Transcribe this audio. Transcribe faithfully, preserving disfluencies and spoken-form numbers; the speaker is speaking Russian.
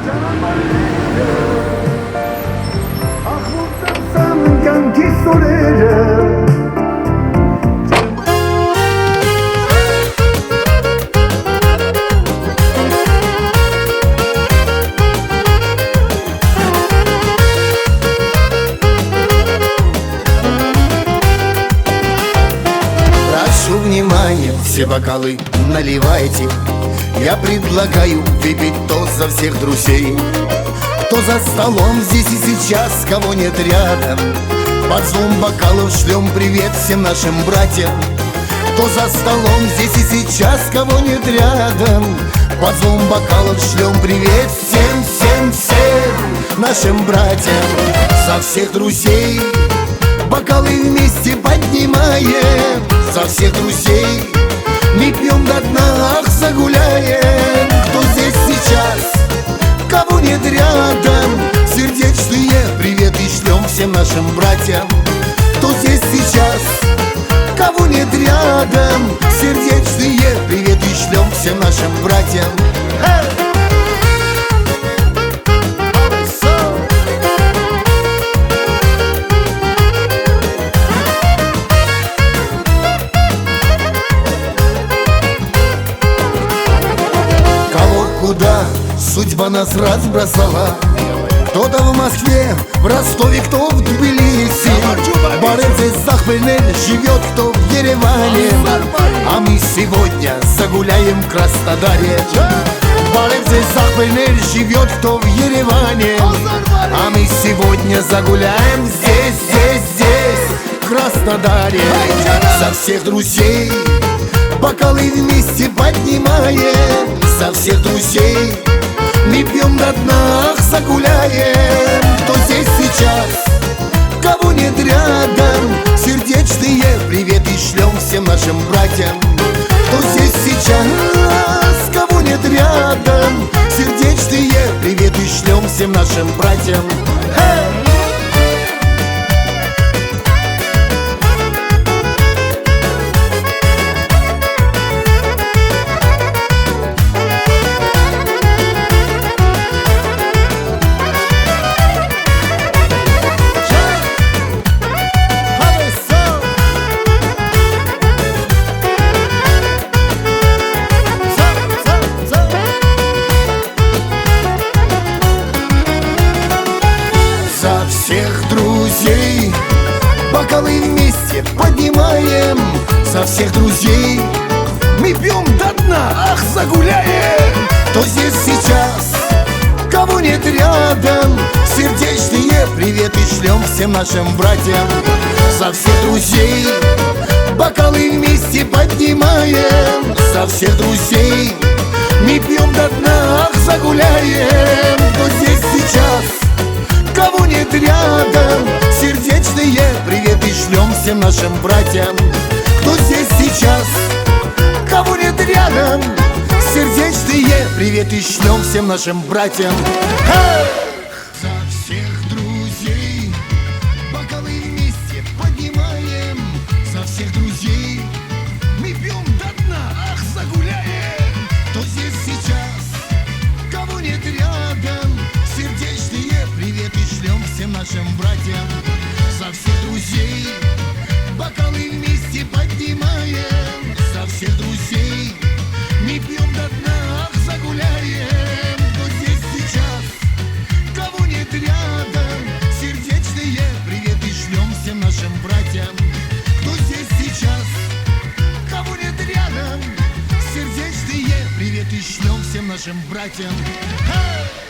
Прошу внимания, все бокалы наливайте. Я предлагаю выпить тост за всех друзей. Кто за столом здесь и сейчас, кого нет рядом, под звон бокалов шлем привет всем нашим братьям. Кто за столом здесь и сейчас, кого нет рядом, под звон бокалов шлем привет всем, всем, всем нашим братьям. За всех друзей бокалы вместе поднимаем. За всех друзей мы пьем до дна, ах, загуляем. Кто здесь сейчас, кого нет рядом, сердечные приветы шлем всем нашим братьям. Кто здесь сейчас, кого нет рядом, сердечные приветы шлем всем нашим братьям. Куда судьба нас разбросала. Кто-то в Москве, в Ростове, кто в Тбилиси. Баренцы Сахпельнель живет, кто в Ереване. А мы сегодня загуляем в Краснодаре. Баренцы Сахпельнель живет, кто в Ереване. А мы сегодня загуляем здесь, здесь, здесь, в Краснодаре. За всех друзей бокалы вместе поднимаем. За всех друзей мы пьем до дна, ах, загуляем. Кто здесь сейчас, кого нет рядом, сердечные приветы шлем всем нашим братьям. Кто здесь сейчас, кого нет рядом, сердечные приветы шлем всем нашим братьям. Всех друзей бокалы вместе поднимаем. За всех друзей мы пьем до дна, ах, загуляем. Кто здесь сейчас, кого нет рядом, сердечные приветы шлем всем нашим братьям. За всех друзей бокалы вместе поднимаем. За всех друзей мы пьем до дна, ах, загуляем. Кто здесь сейчас, кого нет рядом, сердечные приветы шлем всем нашим братьям. Кто здесь сейчас, кого нет рядом, сердечные приветы шлем всем нашим братьям. За всех друзей бокалы вместе поднимаем. За всех друзей мы пьем до дна, ах, загуляем. Кто здесь сейчас, кого нет рядом, сердечные приветы шлем всем нашим братьям. За всех друзей бокалы вместе поднимаем. За всех друзей мы пьем до дна, ах, загуляем. Кто здесь сейчас, кого нет рядом, сердечные приветы шлем всем нашим братьям. Кто здесь сейчас, кого нет рядом, сердечные приветы шлем всем нашим братьям.